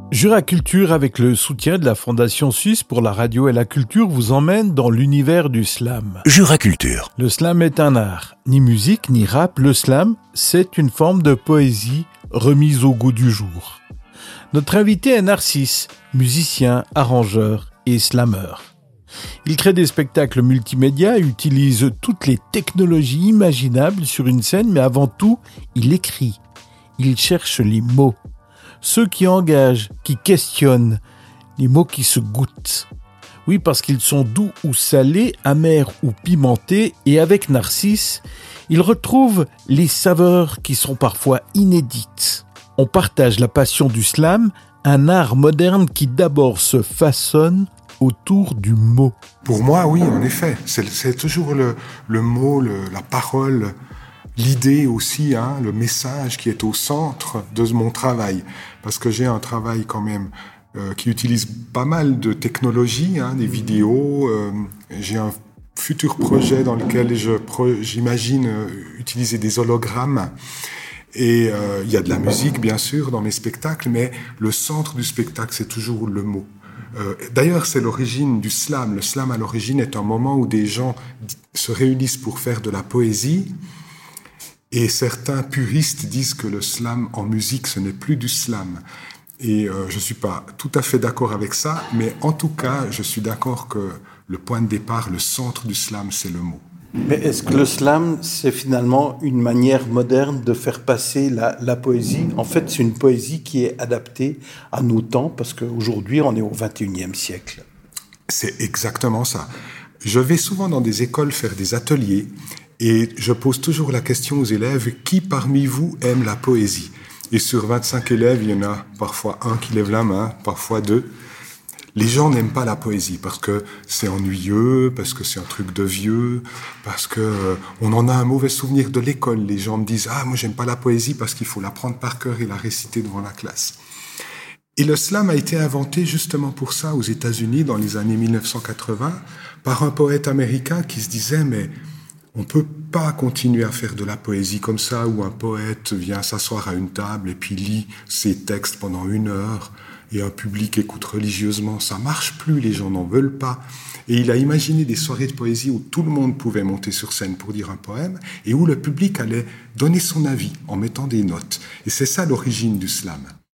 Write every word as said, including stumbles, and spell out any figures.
Juraculture, avec le soutien de la Fondation Suisse pour la radio et la culture, vous emmène dans l'univers du slam. Juraculture. Le slam est un art. Ni musique, ni rap, le slam, c'est une forme de poésie remise au goût du jour. Notre invité est Narcisse, musicien, arrangeur et slameur. Il crée des spectacles multimédia, utilise toutes les technologies imaginables sur une scène, mais avant tout, il écrit. Il cherche les mots. Ceux qui engagent, qui questionnent, les mots qui se goûtent. Oui, parce qu'ils sont doux ou salés, amers ou pimentés, et avec Narcisse, il retrouve les saveurs qui sont parfois inédites. On partage la passion du slam, un art moderne qui d'abord se façonne autour du mot. Pour moi, oui, en effet, c'est, c'est toujours le, le mot, le, la parole, l'idée aussi, hein, le message qui est au centre de mon travail. Parce que j'ai un travail quand même euh, qui utilise pas mal de technologies, hein, des vidéos. Euh, j'ai un futur projet dans lequel je, pro, j'imagine euh, utiliser des hologrammes. Et euh, il y a de la musique, bien sûr, dans mes spectacles, mais le centre du spectacle, c'est toujours le mot. Euh, d'ailleurs, c'est l'origine du slam. Le slam, à l'origine, est un moment où des gens se réunissent pour faire de la poésie. Et certains puristes disent que le slam en musique, ce n'est plus du slam. Et euh, je ne suis pas tout à fait d'accord avec ça, mais en tout cas, je suis d'accord que le point de départ, le centre du slam, c'est le mot. Mais est-ce que le slam, c'est finalement une manière moderne de faire passer la, la poésie ? En fait, c'est une poésie qui est adaptée à nos temps, parce qu'aujourd'hui, on est au vingt et unième siècle. C'est exactement ça. Je vais souvent dans des écoles faire des ateliers, et je pose toujours la question aux élèves, qui parmi vous aime la poésie ? Et sur vingt-cinq élèves, il y en a parfois un qui lève la main, parfois deux. Les gens n'aiment pas la poésie parce que c'est ennuyeux, parce que c'est un truc de vieux, parce que euh, on en a un mauvais souvenir de l'école. Les gens me disent « Ah, moi j'aime pas la poésie parce qu'il faut l'apprendre par cœur et la réciter devant la classe. » Et le slam a été inventé justement pour ça aux États-Unis dans les années mille neuf cent quatre-vingts par un poète américain qui se disait « Mais on peut pas continuer à faire de la poésie comme ça où un poète vient s'asseoir à une table et puis lit ses textes pendant une heure. » Et un public écoute religieusement, ça marche plus, les gens n'en veulent pas. Et il a imaginé des soirées de poésie où tout le monde pouvait monter sur scène pour dire un poème et où le public allait donner son avis en mettant des notes. Et c'est ça l'origine du slam.